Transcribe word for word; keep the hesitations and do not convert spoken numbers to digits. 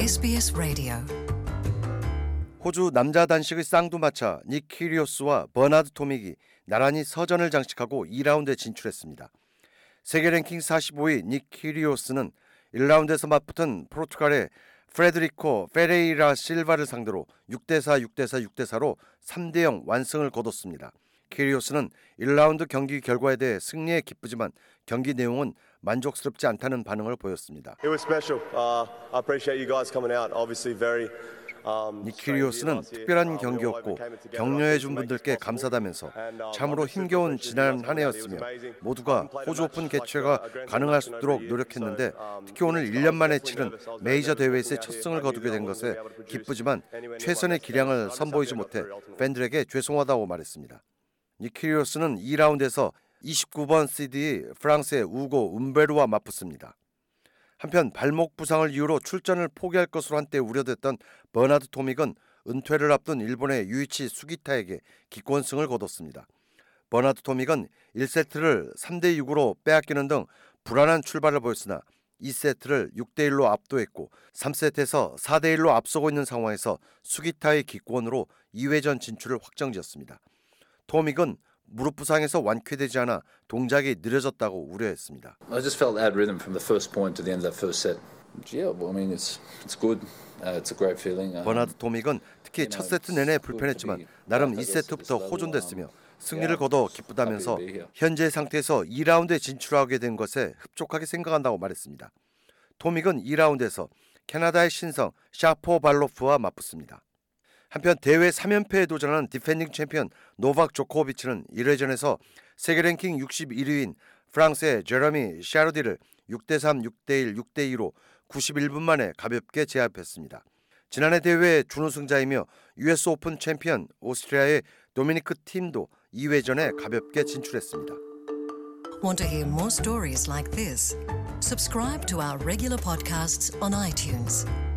에스비에스 라디오. 호주 남자 단식의 쌍두마차 닉 키리오스와 버나드 토믹이 나란히 서전을 장식하고 이 라운드에 진출했습니다. 세계 랭킹 사십오 위 닉 키리오스는 일 라운드에서 맞붙은 포르투갈의 프레드리코 페레이라 실바를 상대로 육 대 사, 육 대 사, 육 대 사로 삼 대 영 완승을 거뒀습니다. 키리오스는 일 라운드 경기 결과에 대해 승리에 기쁘지만 경기 내용은 만족스럽지 않다는 반응을 보였습니다. It was special. Uh, I appreciate you guys coming out. Obviously very 닉 키리오스는 특별한 경기였고 격려해준 분들께 감사하다면서 참으로 힘겨운 지난 한 해였으며 모두가 호주 오픈 개최가 가능할 수 있도록 노력했는데 특히 오늘 일 년 만에 치른 메이저 대회에서의 첫 승을 거두게 된 것에 기쁘지만 최선의 기량을 선보이지 못해 팬들에게 죄송하다고 말했습니다. 닉 키리오스는 이 라운드에서 이십구 번 시드의 프랑스의 우고 움베르와 맞붙습니다. 한편 발목 부상을 이유로 출전을 포기할 것으로 한때 우려됐던 버나드 토믹은 은퇴를 앞둔 일본의 유이치 수기타에게 기권승을 거뒀습니다. 버나드 토믹은 일 세트를 삼 대 육으로 빼앗기는 등 불안한 출발을 보였으나 이 세트를 육 대 일로 압도했고 삼 세트에서 사 대 일로 앞서고 있는 상황에서 수기타의 기권으로 이 회전 진출을 확정지었습니다. 토믹은 무릎 부상에서 완쾌되지 않아 동작이 느려졌다고 우려했습니다. I just felt out rhythm from the first point to the end of that first set. Yeah, well, I mean it's it's good. Uh, it's a great feeling. 버나드 토믹은 특히 첫 세트 내내 불편했지만 나름 이 세트부터 호전됐으며 승리를 거둬 기쁘다면서 현재 상태에서 이 라운드에 진출하게 된 것에 흡족하게 생각한다고 말했습니다. 토믹은 이 라운드에서 캐나다의 신성 샤포발로프와 맞붙습니다. 한편 대회 삼 연패에 도전하는 디펜딩 챔피언 노박 조코비치는 일 회전에서 세계 랭킹 육십일 위인 프랑스의 제레미 샤르디를 육 대 삼, 육 대 일, 육 대 이로 구십일 분 만에 가볍게 제압했습니다. 지난해 대회 준우승자이며 유에스 오픈 챔피언 오스트리아의 도미니크 팀도 이 회전에 가볍게 진출했습니다. Want to hear more stories like this? Subscribe to our regular podcasts on iTunes.